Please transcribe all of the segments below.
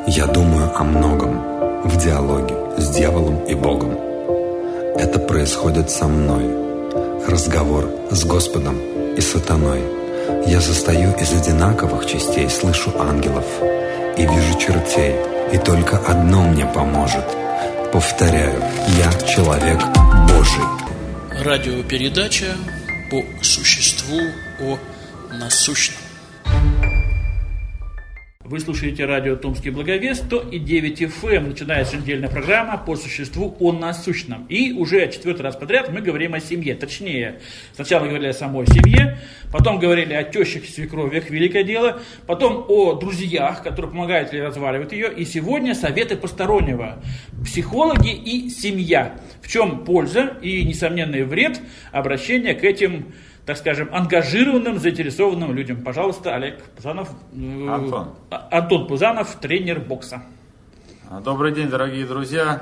Я думаю о многом в диалоге с дьяволом и Богом. Это происходит со мной. Разговор с Господом и сатаной. Я состою из одинаковых частей, слышу ангелов и вижу чертей, и только одно мне поможет. Повторяю, я человек Божий. Радиопередача по существу о насущном. Вы слушаете радио «Томский благовест», 100,9 FM. Начинается недельная программа по существу о насущном. И уже 4-й раз подряд мы говорим о семье. Точнее, сначала говорили о самой семье, потом говорили о тещах и свекровях, великое дело, потом о друзьях, которые помогают или разваливают ее. И сегодня советы постороннего. Психологи и семья. В чем польза и несомненный вред обращения к этим, так скажем, ангажированным, заинтересованным людям. Пожалуйста, Олег Пузанов. Антон Пузанов, тренер бокса. Добрый день, дорогие друзья.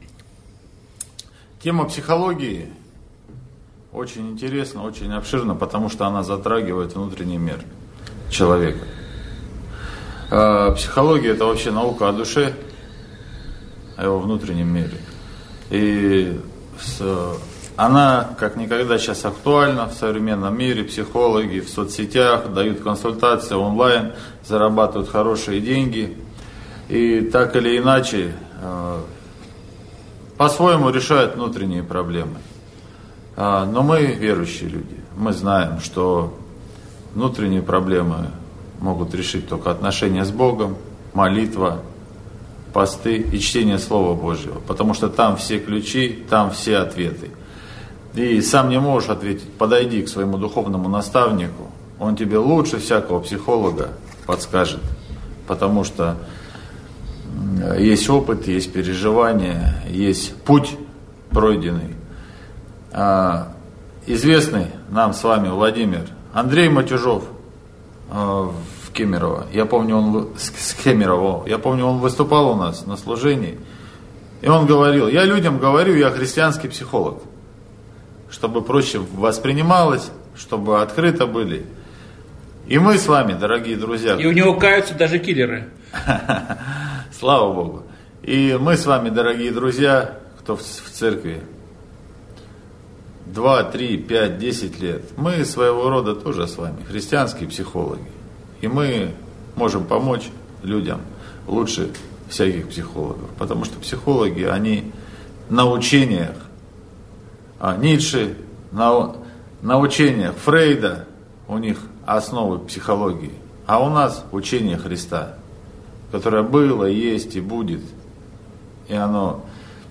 Тема психологии очень интересна, очень обширна, потому что она затрагивает внутренний мир человека. Психология – это вообще наука о душе, о его внутреннем мире. И она как никогда сейчас актуальна в современном мире. Психологи в соцсетях дают консультации онлайн, зарабатывают хорошие деньги. И так или иначе по-своему решают внутренние проблемы. Но мы верующие люди. Мы знаем, что внутренние проблемы могут решить только отношения с Богом, молитва, посты и чтение Слова Божьего. Потому что там все ключи, там все ответы. И сам не можешь ответить, подойди к своему духовному наставнику, он тебе лучше всякого психолога подскажет, потому что есть опыт, есть переживания, есть путь пройденный. Известный нам с вами Владимир Андрей Матюжов в Кемерово, я помню, он выступал у нас на служении, и он говорил, я людям говорю, я христианский психолог, чтобы проще воспринималось, чтобы открыто были. И мы с вами, дорогие друзья... И у него каются даже киллеры. Слава Богу. И мы с вами, дорогие друзья, кто в церкви 2, 3, 5, 10 лет, мы своего рода тоже с вами христианские психологи. И мы можем помочь людям лучше всяких психологов. Потому что психологи, они на учениях Ницше, на учениях Фрейда, у них основы психологии, а у нас учение Христа, которое было, есть и будет, и оно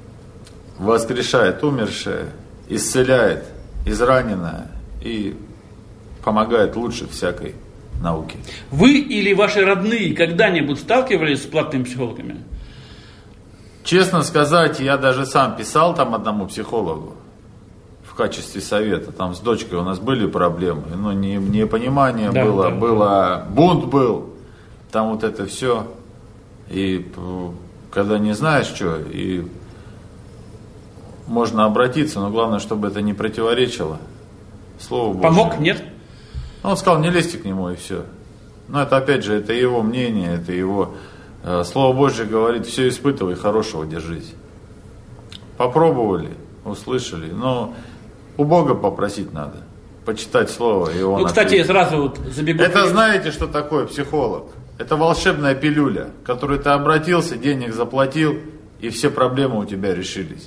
воскрешает умершее, исцеляет израненное и помогает лучше всякой науки. Вы или ваши родные когда-нибудь сталкивались с платными психологами? Честно сказать, я даже сам писал там одному психологу в качестве совета. Там с дочкой у нас были проблемы, но непонимание было, бунт был, там вот это все. И когда не знаешь, что, и можно обратиться, но главное, чтобы это не противоречило Слову Божьему. Помог, нет? Он сказал, не лезьте к нему, и все. Но это, опять же, это его мнение, это его... Слово Божье говорит, все испытывай, хорошего держись. Попробовали, услышали, но у Бога попросить надо, почитать Слово, и Он кстати, ответит. сразу вот забегу. Это знаете, что такое психолог? Это волшебная пилюля, к которой ты обратился, денег заплатил, и все проблемы у тебя решились.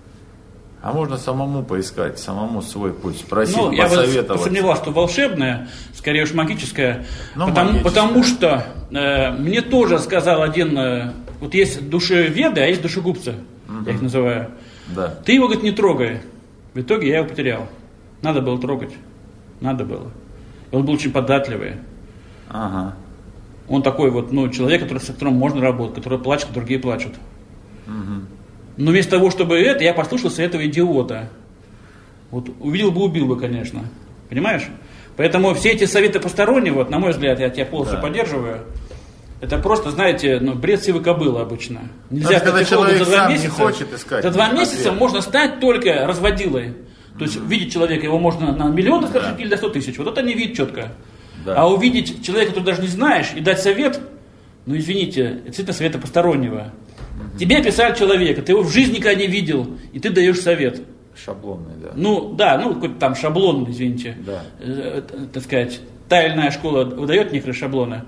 А можно самому поискать, самому свой путь спросить, посоветовать. Я посомневался, что волшебная, скорее уж магическая, потому что мне тоже сказал один, вот есть душеведы, а есть душегубцы, я их называю. Да. Ты его, говорит, не трогай. В итоге я его потерял. Надо было трогать. Надо было. И он был очень податливый. Ага. Он такой вот, человек, с которым можно работать, который плачет, когда другие плачут. Угу. Но вместо того, чтобы я послушался этого идиота. Вот увидел бы, убил бы, конечно. Понимаешь? Поэтому все эти советы постороннего, на мой взгляд, я тебя полностью поддерживаю. Это просто, знаете, бред сивой кобылы обычно. Нельзя, когда человек сам не хочет искать. За 2 месяца можно стать только разводилой. То есть видеть человека, его можно на миллион доскочить или до 100 тысяч. Вот это не видит четко. Да. А увидеть человека, который даже не знаешь, и дать совет, ну извините, действительно совета постороннего. Тебе описали человека, ты его в жизни никогда не видел, и ты даешь совет. Шаблонный, да. Ну, да, ну, какой-то там шаблон, извините. Да. Так сказать, тайная школа выдает некоторые шаблоны.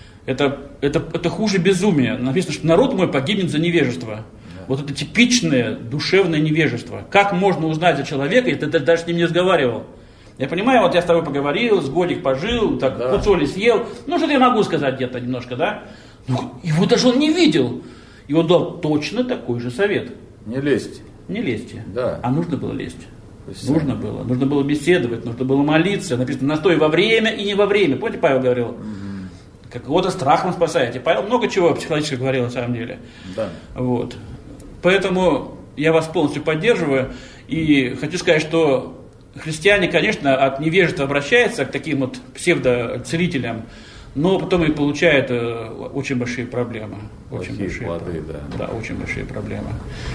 Это хуже безумия. Написано, что народ мой погибнет за невежество. Да. Вот это типичное душевное невежество. Как можно узнать за человека, если ты даже с ним не разговаривал? Я понимаю, вот я с тобой поговорил, с годик пожил, так, да. пуцоли съел. Ну, что-то я могу сказать где-то немножко, да? Ну, его даже он не видел. И он дал точно такой же совет. Не лезьте. Не лезьте. Да. А нужно было лезть. Спасибо. Нужно было беседовать, нужно было молиться. Написано, настой во время и не во время. Помните, Павел говорил? Какого-то страхом спасаете. Павел много чего психологически говорил на самом деле. Да. Вот. Поэтому я вас полностью поддерживаю. И хочу сказать, что христиане, конечно, от невежества обращаются к таким вот псевдоцелителям, но потом и получают очень большие проблемы. Очень большие плоды, да, очень большие проблемы.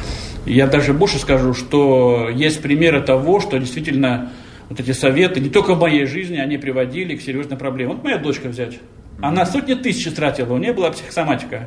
Я даже больше скажу, что есть примеры того, что действительно вот эти советы, не только в моей жизни, они приводили к серьезным проблемам. Вот моя дочка взять. Она сотни тысяч тратила, у нее была психосоматика.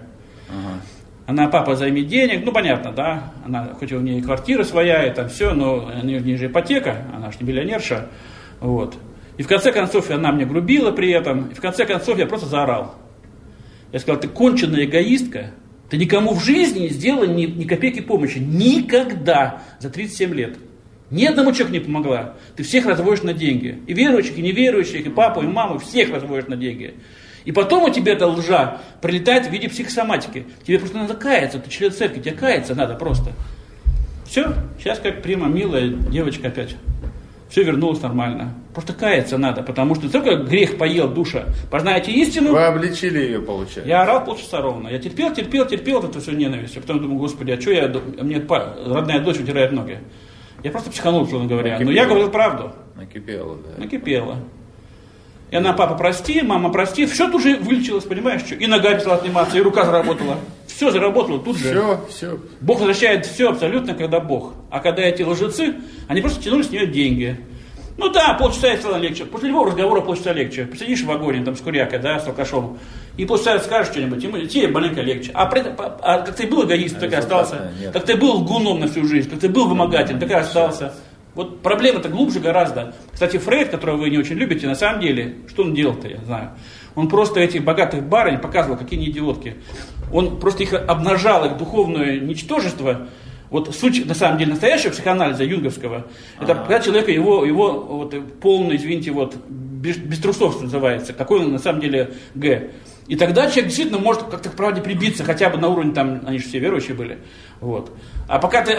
Она, папа, займи денег, ну понятно, да, она, хоть у нее квартира своя и там все, но у нее же ипотека, она же не миллионерша, вот. И в конце концов она мне грубила при этом, и в конце концов я просто заорал. Я сказал, ты конченая эгоистка, ты никому в жизни не сделала ни копейки помощи, никогда за 37 лет. Ни одному человеку не помогла. Ты всех разводишь на деньги. И верующих, и неверующих, и папу, и маму, всех разводишь на деньги. И потом у тебя эта лжа прилетает в виде психосоматики. Тебе просто надо каяться, ты член церкви, тебе каяться надо просто. Все, сейчас как прямо милая девочка опять. Все вернулось нормально. Просто каяться надо, потому что только грех поел душа. Познаете истину. Вы обличили ее, получается. Я орал полчаса ровно. Я терпел эту всю ненависть. А потом думаю, господи, а что мне родная дочь утирает ноги. Я просто психанул, условно говоря. Но я говорил правду. Накипело, да. Накипело. И она, папа, прости, мама, прости. Все тут же вылечилось, понимаешь, что? И нога перестала отниматься, и рука заработала. Все заработало тут же. Все. Бог возвращает все абсолютно, когда Бог. А когда эти лжецы, они просто тянули с нее деньги. Ну да, полчаса ей стало легче. После любого разговора полчаса легче. Посидишь в вагоне там с курякой, да, с алкашом, и полчаса скажешь что-нибудь, ему тебе маленько легче. А как ты был эгоистом, так и остался. Как ты был лгуном на всю жизнь, как ты был вымогателем, так и остался. Вот проблема-то глубже гораздо. Кстати, Фрейд, которого вы не очень любите, на самом деле, что он делал-то, я знаю. Он просто этих богатых барынь показывал, какие они идиотки. Он просто их обнажал, их духовное ничтожество. Вот суть, на самом деле, настоящего психоанализа юнговского, это когда человека его вот, полный, извините, вот, без трусов, что называется, какой он на самом деле Г. И тогда человек действительно может как-то к правде прибиться, хотя бы на уровне, там, они же все верующие были. Вот. А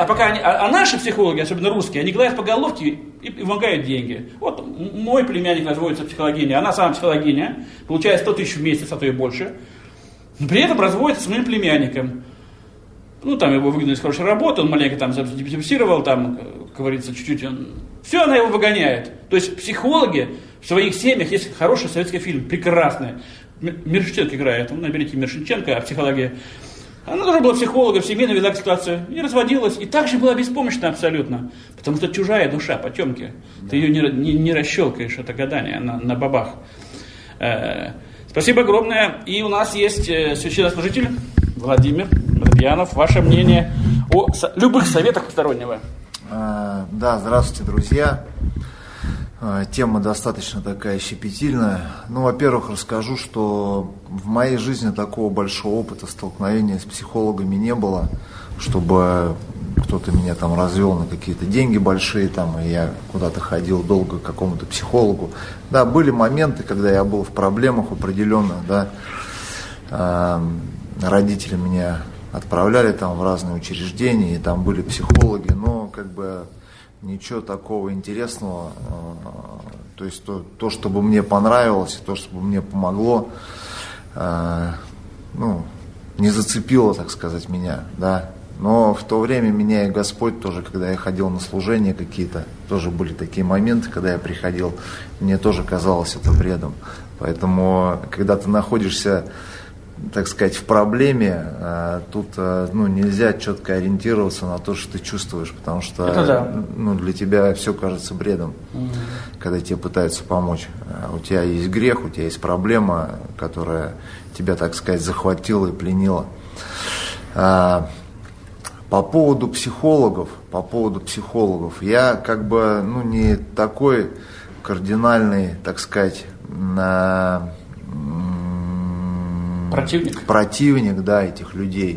наши психологи, особенно русские, они гладят по головке и вымогают деньги. Вот мой племянник разводится психологиней, она сама психологиня, получает 100 тысяч в месяц, а то и больше. Но при этом разводится с моим племянником. Ну, там его выгнали с хорошей работы, он маленько там запрессировал, там, как говорится, чуть-чуть. Все, она его выгоняет. То есть психологи в своих семьях, есть хороший советский фильм, прекрасный. Мирошниченко играет, наберите Мирошниченко о психологии. Она тоже была психологом, в семье навела ситуацию, и разводилась, и также была беспомощна абсолютно. Потому что чужая душа, потемки. Да. Ты ее не расщелкаешь, это гадание на бабах. Спасибо огромное. И у нас есть священнослужитель Владимир Воробьянов. Ваше мнение о любых советах постороннего? Да, здравствуйте, друзья. Тема достаточно такая щепетильная. Ну, во-первых, расскажу, что в моей жизни такого большого опыта столкновения с психологами не было, чтобы кто-то меня там развел на какие-то деньги большие, там, и я куда-то ходил долго к какому-то психологу. Да, были моменты, когда я был в проблемах определенных, да, родители меня отправляли там в разные учреждения, и там были психологи, но как бы ничего такого интересного, то есть то, чтобы мне понравилось, то, чтобы мне помогло, не зацепило, так сказать, меня, да. Но в то время меня и Господь тоже, когда я ходил на служения какие-то, тоже были такие моменты, когда я приходил, мне тоже казалось это бредом. Поэтому, когда ты находишься так сказать, в проблеме, тут нельзя четко ориентироваться на то, что ты чувствуешь, потому что для тебя все кажется бредом, когда тебе пытаются помочь. У тебя есть грех, у тебя есть проблема, которая тебя, так сказать, захватила и пленила. По поводу психологов, я как бы не такой кардинальный, так сказать, противник, да, этих людей.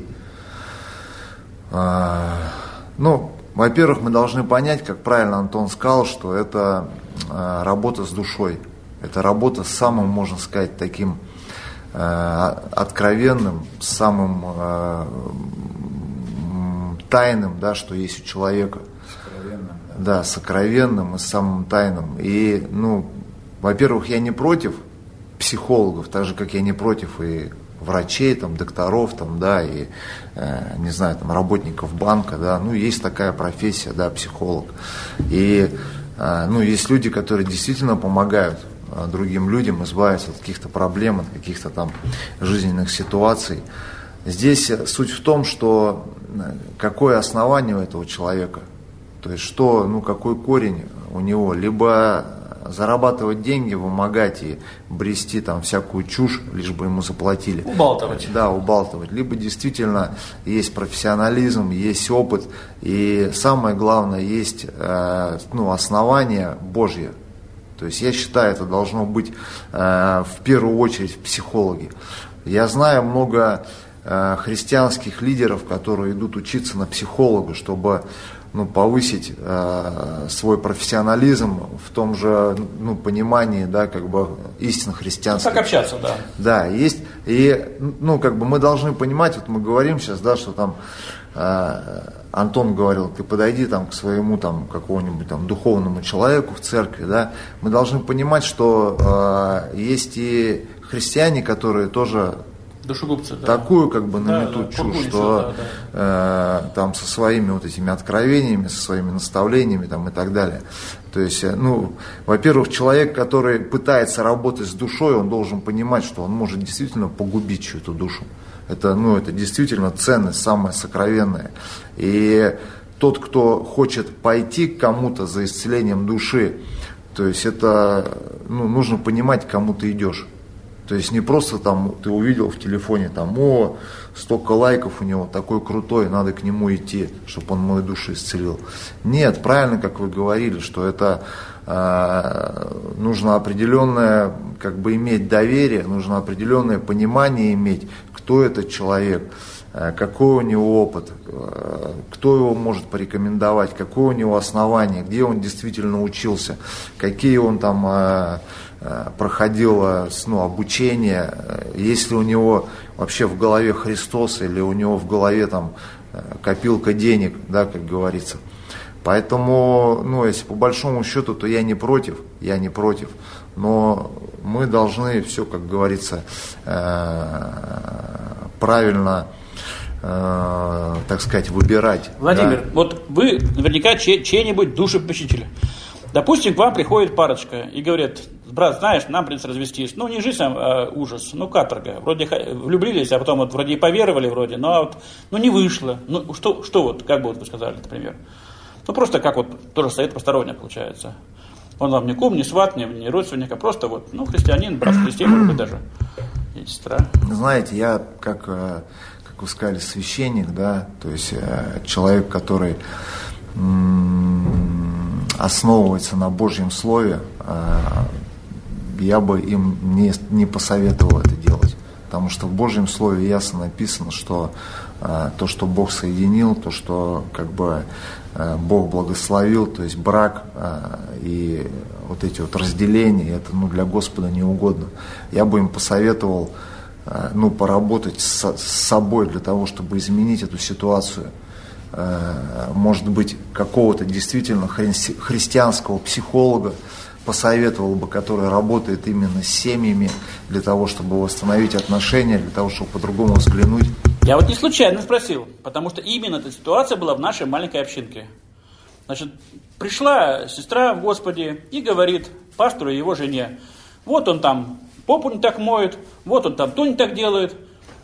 Во-первых, мы должны понять, как правильно Антон сказал, что это работа с душой. Это работа с самым, можно сказать, таким откровенным, самым тайным, да, что есть у человека. Да, сокровенным и самым тайным. И, во-первых, я не против психологов, так же, как я не против и врачей, докторов, и, не знаю, работников банка, да, есть такая профессия, да, психолог. И, есть люди, которые действительно помогают другим людям избавиться от каких-то проблем, от каких-то жизненных ситуаций. Здесь суть в том, что какое основание у этого человека, то есть какой корень у него, либо зарабатывать деньги, вымогать и брести всякую чушь, лишь бы ему заплатили. Убалтывать. Да, убалтывать. Либо действительно есть профессионализм, есть опыт, и самое главное, есть основание Божье. То есть я считаю, это должно быть в первую очередь в психологе. Я знаю много христианских лидеров, которые идут учиться на психолога, чтобы повысить свой профессионализм в том же понимании, да, истинно христианских. Как общаться, да. Да, есть. И мы должны понимать, вот мы говорим сейчас, да, что Антон говорил, ты подойди к своему какому-нибудь духовному человеку в церкви, да. Мы должны понимать, что есть и христиане, которые тоже душегубцы, да. Такую наметут чушь, что со своими этими откровениями, со своими наставлениями и так далее. То есть, во-первых, человек, который пытается работать с душой, он должен понимать, что он может действительно погубить чью-то душу. Это действительно ценность, самая сокровенная. И тот, кто хочет пойти к кому-то за исцелением души, то есть это нужно понимать, к кому ты идешь. То есть не просто ты увидел в телефоне, столько лайков у него, такой крутой, надо к нему идти, чтобы он мою душу исцелил. Нет, правильно, как вы говорили, что это нужно определенное, иметь доверие, нужно определенное понимание иметь, кто этот человек, какой у него опыт, кто его может порекомендовать, какое у него основание, где он действительно учился, какие он проходил обучение, есть ли у него вообще в голове Христос или у него в голове копилка денег, да, как говорится. Поэтому, если по большому счету, то я не против, но мы должны все, как говорится, правильно, так сказать, выбирать. Владимир, да? вот вы наверняка чей-нибудь душепопечитель. Допустим, к вам приходит парочка и говорит: брат, знаешь, нам придется развестись. Не жизнь, а ужас, каторга. Вроде влюбились, а потом вроде и поверовали, но не вышло. Что как бы вы сказали, например? Просто тоже совет посторонний получается. Он вам не кум, не сват, не родственник, а просто христианин, брат в Христе, может быть, даже и сестра. Знаете, я, как вы сказали, священник, да, то есть человек, который основывается на Божьем Слове, я бы им не посоветовал это делать. Потому что в Божьем Слове ясно написано, что то, что Бог соединил, то, что Бог благословил, то есть брак и эти разделения, это для Господа не угодно. Я бы им посоветовал поработать с собой для того, чтобы изменить эту ситуацию. Может быть, какого-то действительно христианского психолога посоветовал бы, который работает именно с семьями, для того, чтобы восстановить отношения, для того, чтобы по-другому взглянуть. Я не случайно спросил, потому что именно эта ситуация была в нашей маленькой общинке. Значит, пришла сестра в Господе и говорит пастору и его жене: вот он попу не так моет, вот он то не так делает.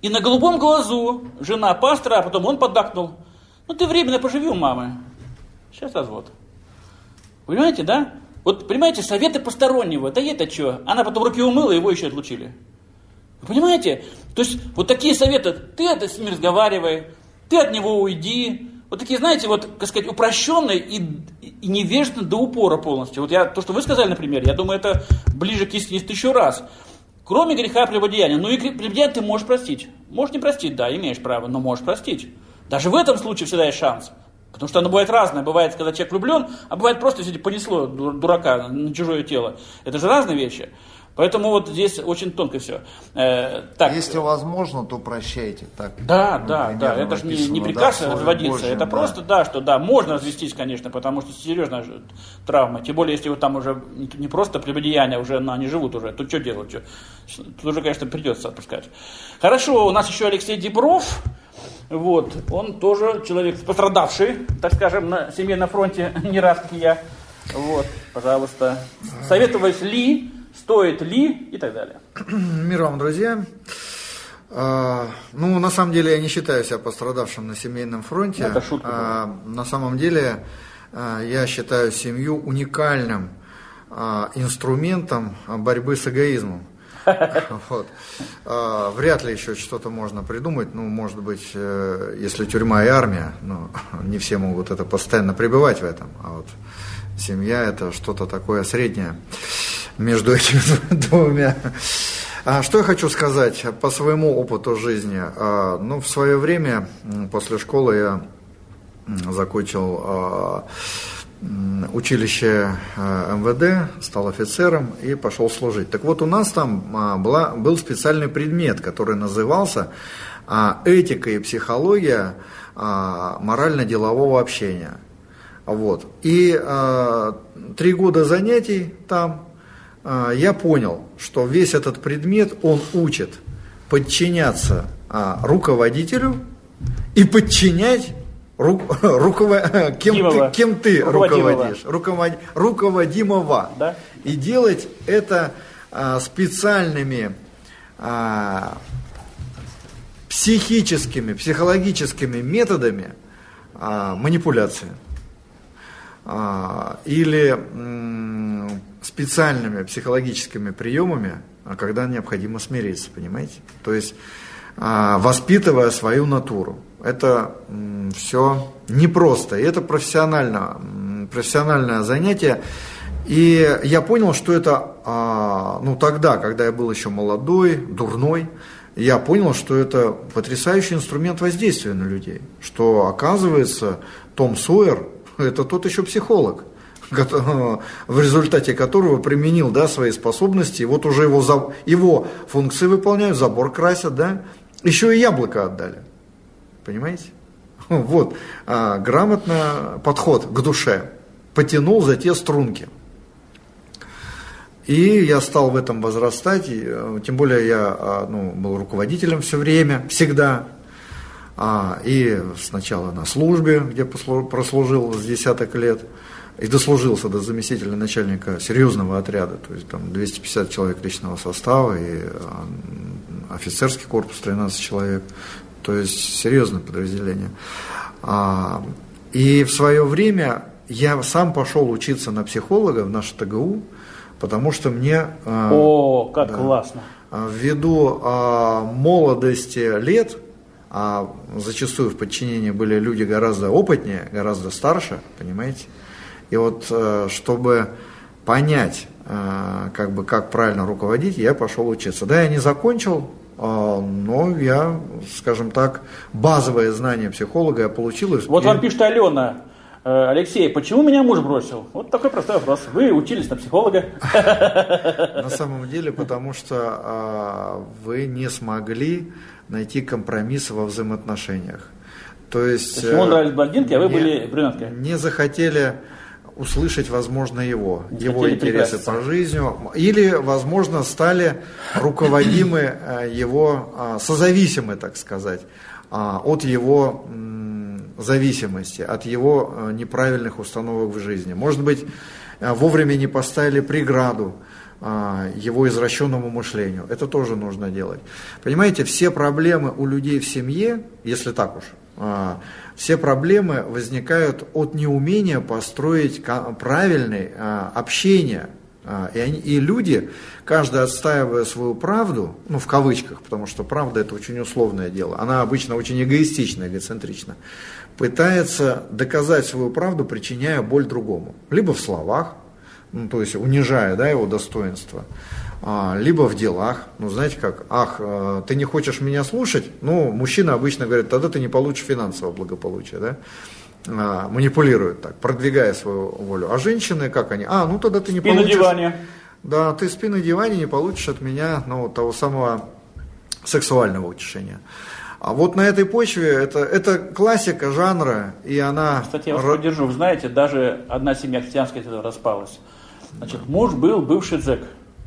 И на голубом глазу жена пастора, а потом он поддакнул: ну ты временно поживи у мамы, сейчас развод. Понимаете, да? Вот, понимаете, советы постороннего, да это что? Она потом руки умыла, его еще отлучили. Вы понимаете? То есть, вот такие советы, ты с ним разговаривай, ты от него уйди. Вот такие, знаете, вот, так сказать, упрощенные и невежественные до упора полностью. Вот то, что вы сказали, например, я думаю, это ближе к истине 1000 раз. Кроме греха прелюбодеяния. Ну и прелюбодеяние ты можешь простить. Можешь не простить, да, имеешь право, но можешь простить. Даже в этом случае всегда есть шанс. Потому что оно бывает разное. Бывает, когда человек влюблен, а бывает просто, если понесло дурака на чужое тело. Это же разные вещи. Поэтому вот здесь очень тонко все. Так. Если возможно, то прощайте. Так, да. Это же не приказ разводиться. Божьим, это просто, что можно развестись, конечно, потому что серьезная травма. Тем более, если вот там уже не просто прелюбодеяние, уже они живут уже. Тут что делать? Тут уже, конечно, придется отпускать. Хорошо, у нас еще Алексей Дебров. Вот, он тоже человек пострадавший, так скажем, на семье на фронте не раз, как и я. Вот, пожалуйста. Советовать ли, стоит ли и так далее. Мир вам, друзья. Ну, на самом деле, я не считаю себя пострадавшим на семейном фронте. Это шутка. На самом деле, я считаю семью уникальным инструментом борьбы с эгоизмом. Вот. Вряд ли еще что-то можно придумать. Ну, может быть, если тюрьма и армия, но не все могут это постоянно пребывать в этом. А вот семья — это что-то такое среднее между этими двумя. Что я хочу сказать по своему опыту жизни? Ну, в свое время, после школы, я закончил училище МВД, стал офицером и пошел служить. Так вот, у нас там был специальный предмет, который назывался «Этика и психология морально-делового общения». Вот. И 3 года занятий там я понял, что весь этот предмет, он учит подчиняться руководителю и подчинять кем ты руководишь, руководимого, да? И делать это специальными психологическими методами манипуляции или специальными психологическими приемами, когда необходимо смириться, понимаете? То есть воспитывая свою натуру. Это все непросто, и это профессиональное занятие. И я понял, что это, тогда, когда я был еще молодой, дурной, я понял, что это потрясающий инструмент воздействия на людей. Что, оказывается, Том Сойер – это тот еще психолог, в результате которого применил, да, свои способности, и вот уже его функции выполняют, забор красят, да, еще и яблоко отдали. Понимаете? Вот, грамотный подход к душе, потянул за те струнки. И я стал в этом возрастать, тем более я был руководителем все время, всегда. И сначала на службе, где прослужил с десяток лет, и дослужился до заместителя начальника серьезного отряда, то есть там 250 человек личного состава, и офицерский корпус 13 человек, то есть серьезное подразделение. И в свое время я сам пошел учиться на психолога в наш ТГУ, потому что мне... классно! Ввиду молодости лет, зачастую в подчинении были люди гораздо опытнее, гораздо старше, понимаете? И вот, чтобы понять, как правильно руководить, я пошел учиться. Да, я не закончил, но я, скажем так, базовые знания психолога я получил. Вот вам пишет Алена: Алексей, почему меня муж бросил? Вот такой простой вопрос. Вы учились на психолога? На самом деле, потому что вы не смогли найти компромисс во взаимоотношениях. То есть ему нравились блондинки, а вы были брюнеткой. Не захотели услышать, возможно, его интересы по жизни, или, возможно, стали руководимы его, созависимы, так сказать, от его зависимости, от его неправильных установок в жизни. Может быть, вовремя не поставили преграду, его извращенному мышлению. Это тоже нужно делать. Понимаете, все проблемы у людей в семье, если так уж, все проблемы возникают от неумения построить правильное общение. И люди, каждый отстаивая свою правду, ну в кавычках, потому что правда это очень условное дело, она обычно очень эгоистична, эгоцентрична, пытается доказать свою правду, причиняя боль другому. Либо в словах, ну, то есть унижая, да, его достоинство, либо в делах. Ну, знаете как, ты не хочешь меня слушать? Ну, мужчина обычно говорит, тогда ты не получишь финансового благополучия, да? Манипулируют так, продвигая свою волю. А женщины, как они? Ну, тогда ты не спи получишь... на диване. Да, ты спи на диване, не получишь от меня, ну, того самого сексуального утешения. А вот на этой почве, это классика жанра, и она... Кстати, я вас поддержу. Вы знаете, даже одна семья христианская распалась. Значит, муж был бывший зэк.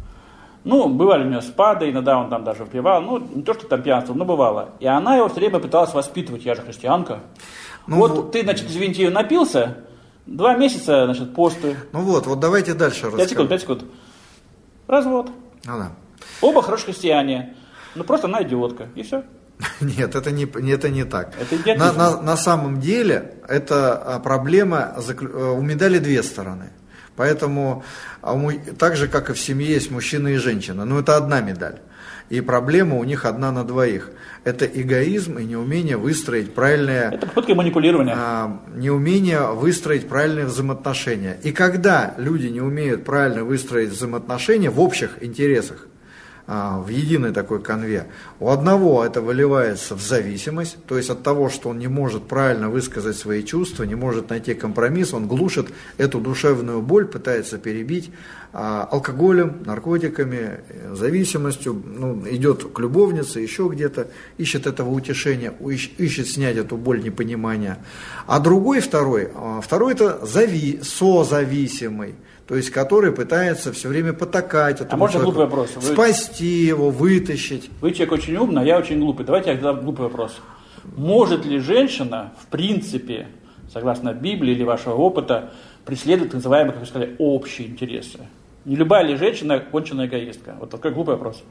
Ну, бывали у нее спады, иногда он там даже выпивал. Ну, не то, что там пьянство, но бывало. И она его все время пыталась воспитывать. Я же христианка. Ну, вот ты, значит, извините, напился, 2 месяца, значит, посты. Ну вот давайте дальше расскажем. 5 секунд. Развод. Да. Оба хорошие христиане. Ну, просто она идиотка. И все. Нет, это не так. Это на самом деле, эта проблема, у медали 2 стороны. Поэтому, так же, как и в семье, есть мужчина и женщина. Но это одна медаль. И проблема у них одна на двоих. Это эгоизм и неумение выстроить правильное... Это попытка манипулирования. Неумение выстроить правильные взаимоотношения. И когда люди не умеют правильно выстроить взаимоотношения в общих интересах, в единой такой конве, у одного это выливается в зависимость, то есть от того, что он не может правильно высказать свои чувства, не может найти компромисс, он глушит эту душевную боль, пытается перебить алкоголем, наркотиками, зависимостью, идет к любовнице, еще где-то, ищет этого утешения, ищет снять эту боль непонимания. А второй это созависимый, то есть который пытается все время потакать этому человеку, глупый вопрос? Спасти его, вытащить. Вы человек очень умный, а я очень глупый. Давайте я задам глупый вопрос. Может ли женщина, в принципе, согласно Библии или вашего опыта, преследовать так называемые, как вы сказали, общие интересы? Не любая ли женщина конченая эгоистка? Вот такой глупый вопрос.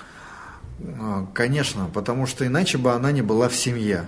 Конечно, потому что иначе бы она не была в семье.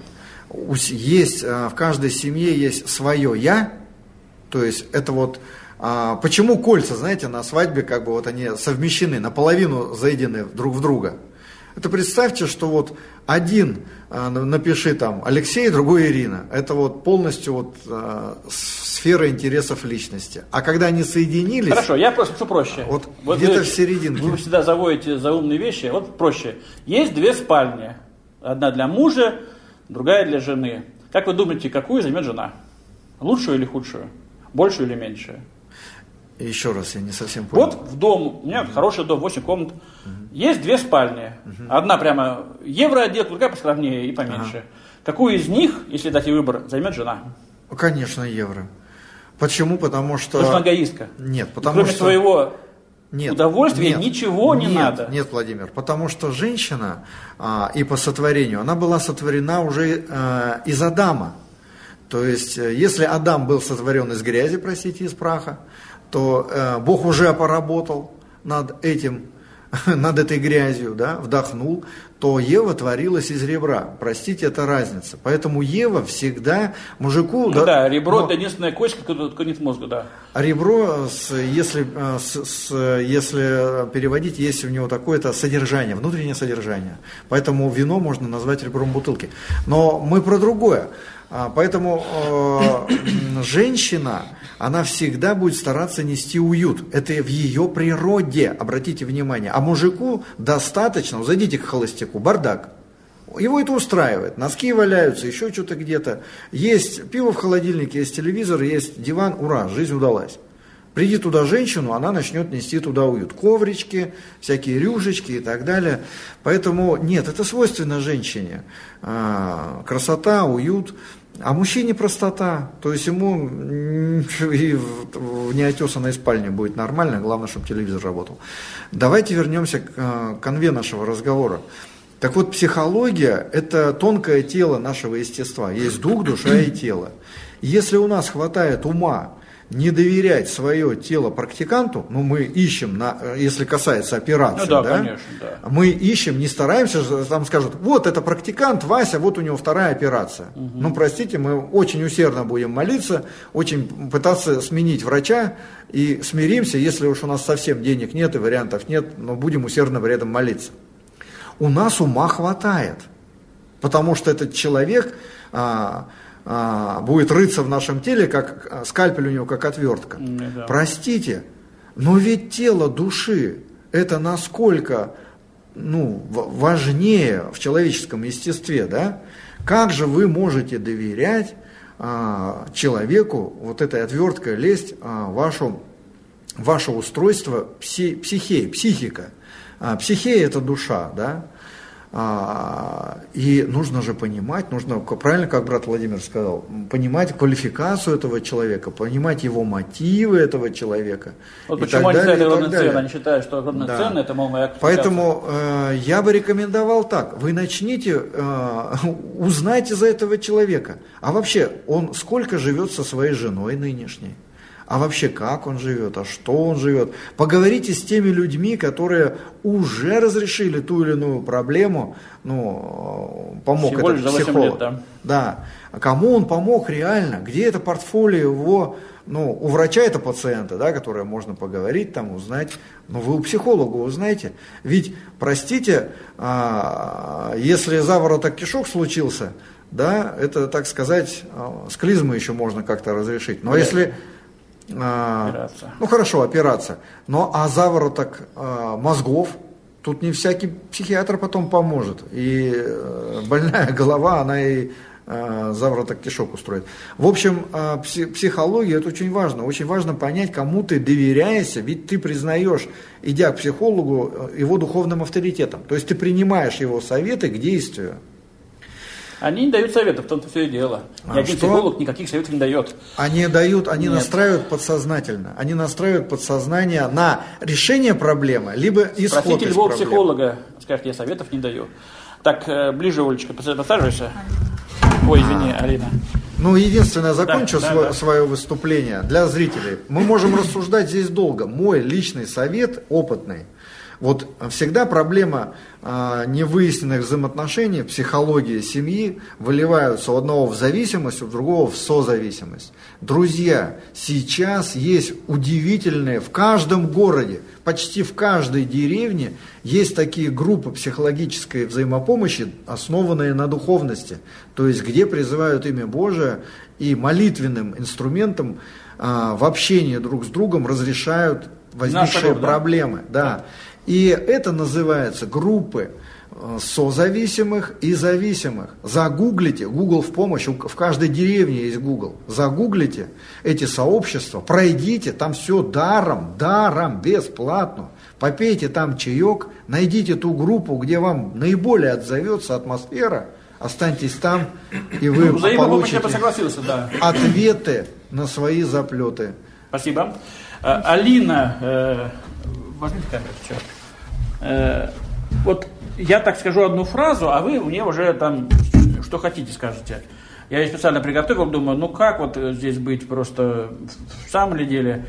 В каждой семье есть свое «я», то есть это вот... Почему кольца, знаете, на свадьбе как бы вот они совмещены, наполовину заедены друг в друга? Это представьте, что вот один напиши там Алексей, другой Ирина. Это вот полностью сфера интересов личности. А когда они соединились... Хорошо, я просто проще. Вот где-то в серединке. Вы всегда заводите за умные вещи. Вот проще. Есть 2 спальни. Одна для мужа, другая для жены. Как вы думаете, какую займет жена? Лучшую или худшую? Большую или меньшую? Еще раз, я не совсем понял. Вот в дом, у меня хороший дом, 8 комнат, есть 2 спальни. Одна прямо евро одета, другая поскромнее и поменьше. Какую из них, если дать ей выбор, займет жена? Конечно, евро. Почему? Потому что... Потому что она эгоистка. Нет, потому кроме что... своего удовольствия ничего не надо. Нет, Владимир, потому что женщина и по сотворению, она была сотворена уже из Адама. То есть, если Адам был сотворен из грязи, простите, из праха, то Бог уже поработал над этой грязью, да, вдохнул, то Ева творилась из ребра. Простите, это разница. Поэтому Ева всегда мужику... ребро это единственная кость, которая нет мозга, да. А ребро, если переводить, есть у него такое-то содержание, внутреннее содержание. Поэтому вино можно назвать ребром бутылки. Но мы про другое. Поэтому женщина, она всегда будет стараться нести уют. Это в ее природе, обратите внимание. А мужику достаточно, зайдите к холостяку, бардак. Его это устраивает. Носки валяются, еще что-то где-то. Есть пиво в холодильнике, есть телевизор, есть диван, ура, жизнь удалась. Приди туда женщину, она начнет нести туда уют. Коврички, всякие рюшечки и так далее. Поэтому нет, это свойственно женщине. Красота, уют. А мужчине простота. То есть ему и в неотесанной спальне будет нормально, главное, чтобы телевизор работал. Давайте вернемся к конве нашего разговора. Так вот, психология – это тонкое тело нашего естества. Есть дух, душа и тело. Если у нас хватает ума не доверять свое тело практиканту, ну, мы ищем, если касается операции, ну, да, конечно, да. Мы ищем, не стараемся, там скажут, вот это практикант Вася, вот у него вторая операция. Ну, простите, мы очень усердно будем молиться, очень пытаться сменить врача, и смиримся, если уж у нас совсем денег нет и вариантов нет, но будем усердно при этом молиться. У нас ума хватает, потому что этот человек будет рыться в нашем теле, как скальпель у него, как отвертка. Да. Простите, но ведь тело души, это насколько важнее в человеческом естестве, да? Как же вы можете доверять человеку, вот этой отверткой лезть ваше устройство психика. Психея – это душа, да? И нужно же понимать, нужно, правильно, как брат Владимир сказал, понимать квалификацию этого человека, понимать его мотивы этого человека. Вот почему они ставят огромную цену, они считают, что огромная цена – это, мол, моя квалификация. Поэтому я бы рекомендовал так, вы начните, узнайте за этого человека, а вообще он сколько живет со своей женой нынешней? А вообще, как он живет, а что он живет. Поговорите с теми людьми, которые уже разрешили ту или иную проблему, помог всего этот психолог. Лет, да. А кому он помог реально, где это портфолио его, у врача это пациенты, да, которые можно поговорить, там, узнать, но вы у психолога узнаете. Ведь, простите, если завороток кишок случился, да, это, так сказать, с клизмой еще можно как-то разрешить. Но если... Операция. Хорошо, операция. А завороток мозгов, тут не всякий психиатр потом поможет. И больная голова, она и завороток кишок устроит. В общем, психология – это очень важно. Очень важно понять, кому ты доверяешься, ведь ты признаешь, идя к психологу, его духовным авторитетом. То есть ты принимаешь его советы к действию. Они не дают советов, в том-то все и дело. Ни один психолог никаких советов не дает. Они дают, они настраивают подсознательно. Они настраивают подсознание на решение проблемы, либо исход из проблемы. Спросите любого психолога, скажет, я советов не даю. Так, ближе, Олечка, подсаживайся. Ой, извини, Алина. Единственное, закончу свое выступление для зрителей. Мы можем рассуждать здесь долго. Мой личный совет, опытный. Вот всегда проблема невыясненных взаимоотношений, психологии семьи выливаются у одного в зависимость, у другого в созависимость. Друзья, сейчас есть удивительные, в каждом городе, почти в каждой деревне есть такие группы психологической взаимопомощи, основанные на духовности, то есть где призывают имя Божие и молитвенным инструментом в общении друг с другом разрешают возникшие проблемы. Да. И это называется группы созависимых и зависимых. Загуглите, Google в помощь, в каждой деревне есть Google. Загуглите эти сообщества, пройдите, там все даром, бесплатно. Попейте там чаек, найдите ту группу, где вам наиболее отзовется атмосфера, останьтесь там, и вы получите ответы на свои заплеты. Спасибо. Алина, возьмите камеру сейчас. Вот я так скажу одну фразу, а вы мне уже там что хотите скажете. Я ее специально приготовил, думаю, как вот здесь быть просто в самом ли деле.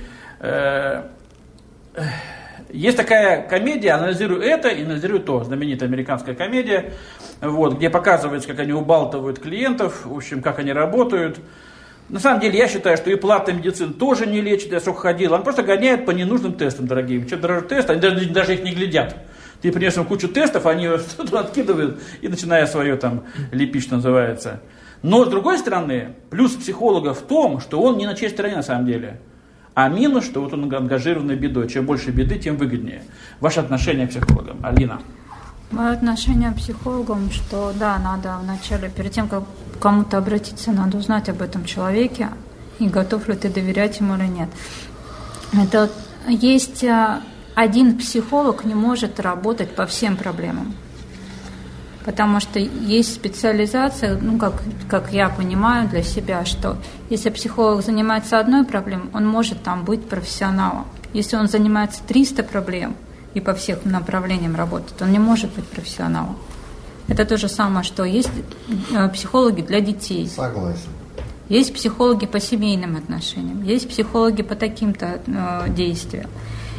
Есть такая комедия, анализирую это и анализирую то, знаменитая американская комедия, где показывается, как они убалтывают клиентов, в общем, как они работают. На самом деле, я считаю, что и платная медицина тоже не лечит, я сколько ходил. Он просто гоняет по ненужным тестам, дорогим. Чем дороже тест, они даже их не глядят. Ты принес им кучу тестов, они ее откидывают и начиная свое там лепить, что называется. Но, с другой стороны, плюс психолога в том, что он не на чьей стороне на самом деле. А минус, что вот он ангажированный бедой. Чем больше беды, тем выгоднее. Ваше отношение к психологам. Алина. Мое отношение к психологам, что да, надо вначале, перед тем, как к кому-то обратиться, надо узнать об этом человеке и готов ли ты доверять ему или нет. Это есть один психолог не может работать по всем проблемам, потому что есть специализация, как я понимаю для себя, что если психолог занимается одной проблемой, он может там быть профессионалом. Если он занимается 300 проблем и по всем направлениям работает, он не может быть профессионалом. Это то же самое, что есть психологи для детей. Согласен. Есть психологи по семейным отношениям, есть психологи по таким-то действиям.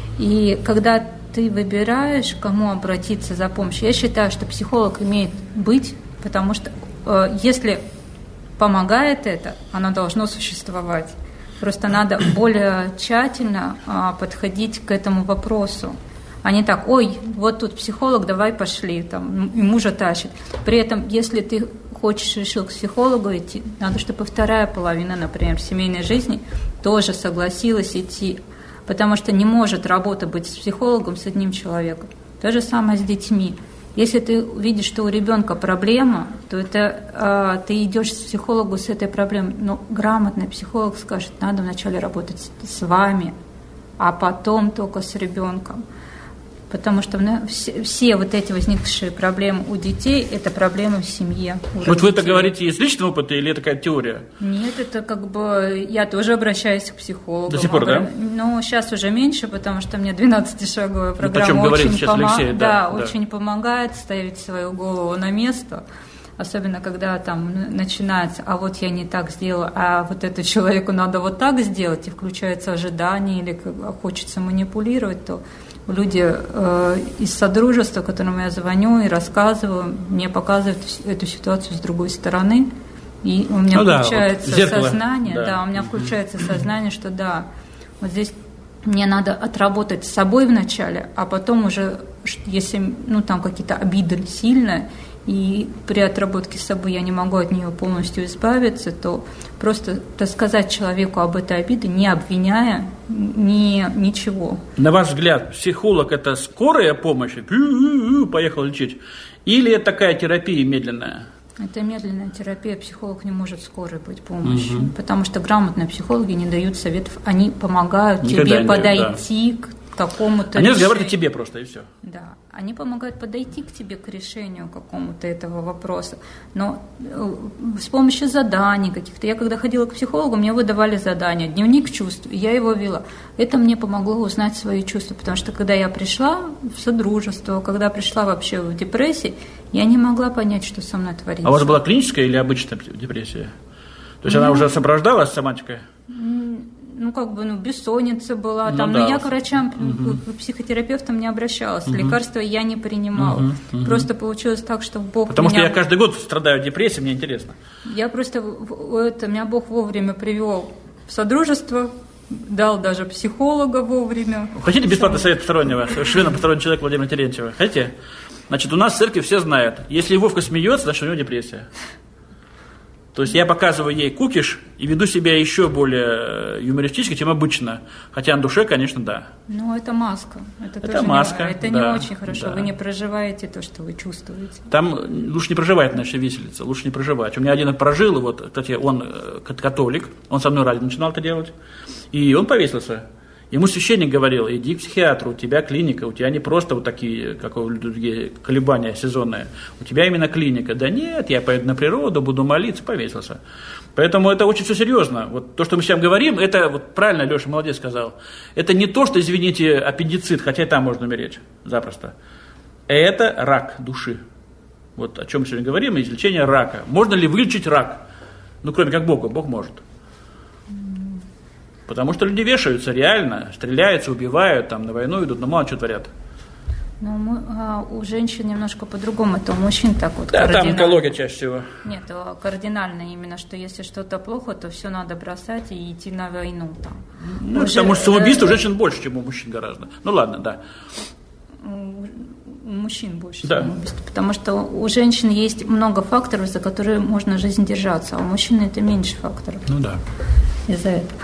И когда ты выбираешь, к кому обратиться за помощью, я считаю, что психолог имеет быть, потому что если помогает это, оно должно существовать. Просто надо более тщательно подходить к этому вопросу. А не так, ой, вот тут психолог, давай пошли, там, и мужа тащит. При этом, если ты решил к психологу идти, надо, чтобы вторая половина, например, семейной жизни тоже согласилась идти. Потому что не может работа быть с психологом с одним человеком. То же самое с детьми. Если ты видишь, что у ребенка проблема, то это ты идешь к психологу с этой проблемой. Но грамотный психолог скажет, надо вначале работать с вами, а потом только с ребенком. Потому что все вот эти возникшие проблемы у детей – это проблемы в семье. Вот вы это говорите из личного опыта или это такая теория? Нет, это как бы… Я тоже обращаюсь к психологу. До сих пор, да? Но сейчас уже меньше, потому что мне 12-шаговая программа очень помогает ставить свою голову на место. Особенно, когда там начинается, а вот я не так сделала, а вот этому человеку надо вот так сделать, и включается ожидание, или хочется манипулировать, то люди из содружества, которым я звоню и рассказываю, мне показывают эту ситуацию с другой стороны, и у меня включается сознание, у меня включается сознание, что вот здесь мне надо отработать с собой вначале, а потом уже, если там какие-то обиды сильные, и при отработке с собой я не могу от нее полностью избавиться, то просто сказать человеку об этой обиде, не обвиняя ничего. На ваш взгляд, психолог – это скорая помощь, поехал лечить, или это такая терапия медленная? Это медленная терапия, психолог не может скорой быть помощью, потому что грамотные психологи не дают советов, они помогают тебе подойти к какому-то решению. Они разговаривают о тебе просто, и все. Да, они помогают подойти к тебе, к решению какому-то этого вопроса. Но с помощью заданий каких-то. Я когда ходила к психологу, мне выдавали задания, дневник чувств, и я его вела. Это мне помогло узнать свои чувства, потому что когда я пришла в содружество, когда пришла вообще в депрессию, я не могла понять, что со мной творится. А у вас была клиническая или обычная депрессия? То есть она уже сопровождалась соматикой? Бессонница была, но я к врачам, к психотерапевтам не обращалась, лекарства я не принимала. Просто получилось так, что Бог Потому что я каждый год страдаю депрессией, мне интересно. Меня Бог вовремя привел в содружество, дал даже психолога вовремя. Хотите бесплатный совет постороннего, совершенно посторонний человек Владимира Терентьева? Хотите? Значит, у нас в церкви все знают, если Вовка смеется, значит, у него депрессия. То есть я показываю ей кукиш и веду себя еще более юмористически, чем обычно. Хотя на душе, конечно, да. Но это маска. Это маска. Это не очень хорошо. Да. Вы не проживаете то, что вы чувствуете. Там лучше не проживать, иначе веселиться. Лучше не проживать. У меня один прожил, кстати, он католик, он со мной ради начинал это делать. И он повесился. Ему священник говорил, иди к психиатру, у тебя клиника, у тебя не просто вот такие, как у людей, колебания сезонные, у тебя именно клиника. Да нет, я пойду на природу, буду молиться, повесился. Поэтому это очень все серьезно. Вот то, что мы сейчас говорим, это вот правильно Леша молодец сказал. Это не то, что, извините, аппендицит, хотя и там можно умереть запросто. Это рак души. Вот о чем мы сегодня говорим, излечение рака. Можно ли вылечить рак? Кроме как Бога, Бог может. Потому что люди вешаются реально, стреляются, убивают, на войну идут, но мало что творят. У женщин немножко по-другому, это у мужчин так вот. Да, там онкология чаще всего. Нет, кардинально именно, что если что-то плохо, то все надо бросать и идти на войну. Потому что самоубийств у женщин больше, чем у мужчин гораздо. Ладно, да. У мужчин больше самоубийств, потому что у женщин есть много факторов, за которые можно жизнь держаться, а у мужчин это меньше факторов. Да. Из-за этого.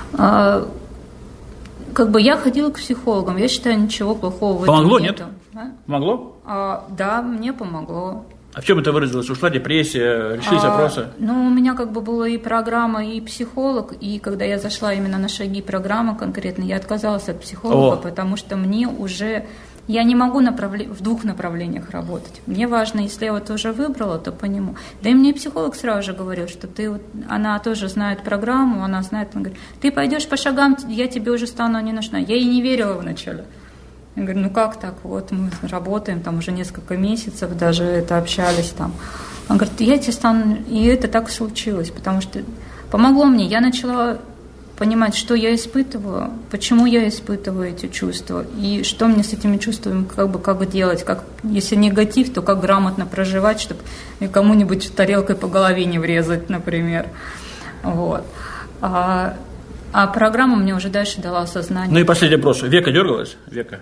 Я ходила к психологам, я считаю, ничего плохого в этом помогло, нету. Нет? Помогло? Да, мне помогло. А в чем это выразилось? Ушла депрессия, решились вопросы? У меня была и программа, и психолог, и когда я зашла именно на шаги программы конкретно, я отказалась от психолога, потому что мне уже… Я не могу в двух направлениях работать. Мне важно, если я уже выбрала, то по нему. Да и мне психолог сразу же говорил, что она тоже знает программу, она знает, он говорит, ты пойдешь по шагам, я тебе уже стану не нужна. Я ей не верила вначале. Я говорю, как так? Вот мы работаем уже несколько месяцев, даже общались . Он говорит, я тебе стану… И это так случилось, потому что помогло мне. Я начала понимать, что я испытываю, почему я испытываю эти чувства, и что мне с этими чувствами как делать, если негатив, то как грамотно проживать, чтобы кому-нибудь тарелкой по голове не врезать, например. Вот. А программа мне уже дальше дала осознание. Ну и последний вопрос. Века дергалась? Века.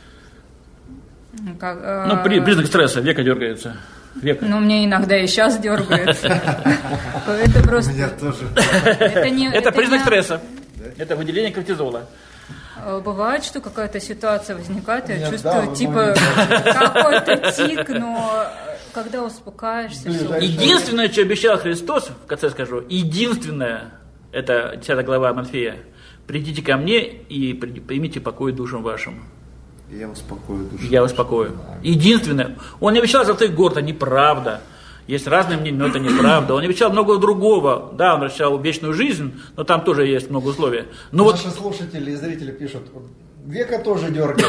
Признак стресса. Века дергается. Века. Ну, мне иногда и сейчас дергается. Это просто... У меня тоже. Это признак стресса. Это выделение кортизола. Бывает, что какая-то ситуация возникает, я чувствую, типа, какой-то тик, но когда успокаиваешься... Единственное, что обещал Христос, в конце скажу, единственное, это 10 глава Матфея, придите ко мне и примите покой душам вашим. Я успокою душу. Я успокою. Единственное. Он не обещал золотых гор, это неправда. Есть разные мнения, но это неправда. Он не обещал много другого. Да, он обещал вечную жизнь, но там тоже есть много условий. Но наши слушатели и зрители пишут, Века тоже дергает.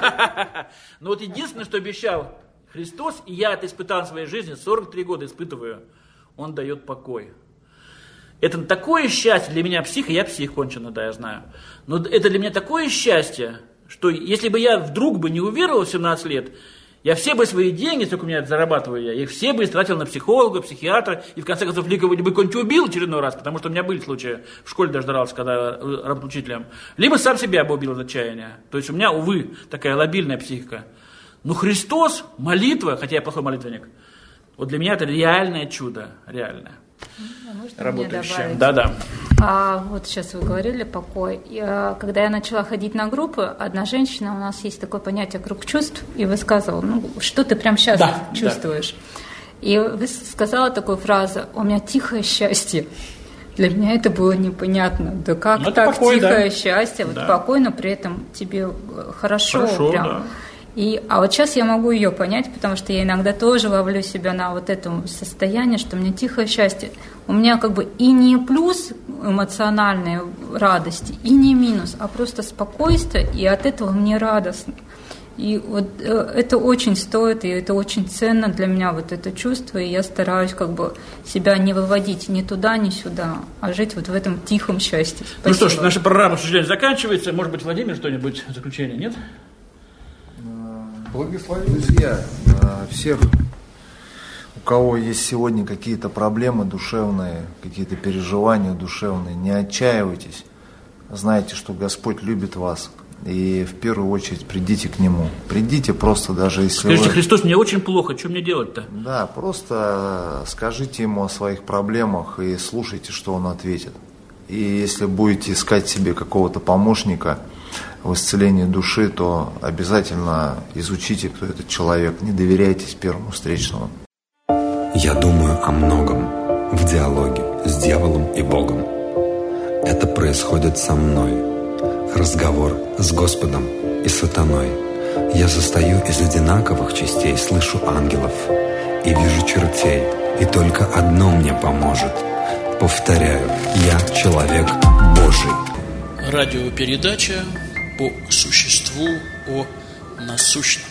Но вот единственное, что обещал Христос, и я это испытал в своей жизни, 43 года испытываю, Он дает покой. Это такое счастье для меня, я псих конченый, да, я знаю. Но это для меня такое счастье, что если бы я вдруг бы не уверовал в 17 лет, я все бы свои деньги, сколько у меня зарабатываю я, их все бы истратил на психолога, психиатра, и в конце концов либо кого-нибудь убил очередной раз, потому что у меня были случаи, в школе даже дрался, когда работал учителем, либо сам себя бы убил от отчаяния. То есть у меня, увы, такая лобильная психика. Но Христос, молитва, хотя я плохой молитвенник, вот для меня это реальное чудо, реальное. Работающее. Да. Вот сейчас вы говорили покой. Когда я начала ходить на группы, одна женщина, у нас есть такое понятие круг чувств, и высказывала, что ты прямо сейчас чувствуешь. Да. И вы сказала такую фразу: у меня тихое счастье. Для меня это было непонятно. Да как так покой, тихое счастье, вот покой, но при этом тебе хорошо прям. Да. А вот сейчас я могу ее понять, потому что я иногда тоже ловлю себя на вот этом состоянии, что у меня тихое счастье. У меня и не плюс эмоциональной радости, и не минус, а просто спокойствие, и от этого мне радостно. И вот это очень стоит, и это очень ценно для меня, вот это чувство, и я стараюсь себя не выводить ни туда, ни сюда, а жить вот в этом тихом счастье. Спасибо. Ну что ж, наша программа, к сожалению, заканчивается. Может быть, Владимир, что-нибудь в заключение, нет? Благословен. Друзья, всех, у кого есть сегодня какие-то проблемы душевные, какие-то переживания душевные, не отчаивайтесь. Знайте, что Господь любит вас. И в первую очередь придите к Нему. Придите просто, даже если Скажите, Христос, мне очень плохо, что мне делать-то? Да, просто скажите Ему о своих проблемах и слушайте, что Он ответит. И если будете искать себе какого-то помощника в исцелении души, то обязательно изучите, кто этот человек. Не доверяйтесь первому встречному. Я думаю о многом в диалоге с дьяволом и Богом. Это происходит со мной. Разговор с Господом и сатаной. Я застаю из одинаковых частей, слышу ангелов и вижу чертей, и только одно мне поможет. Повторяю, я человек Божий. Радиопередача по существу о насущном.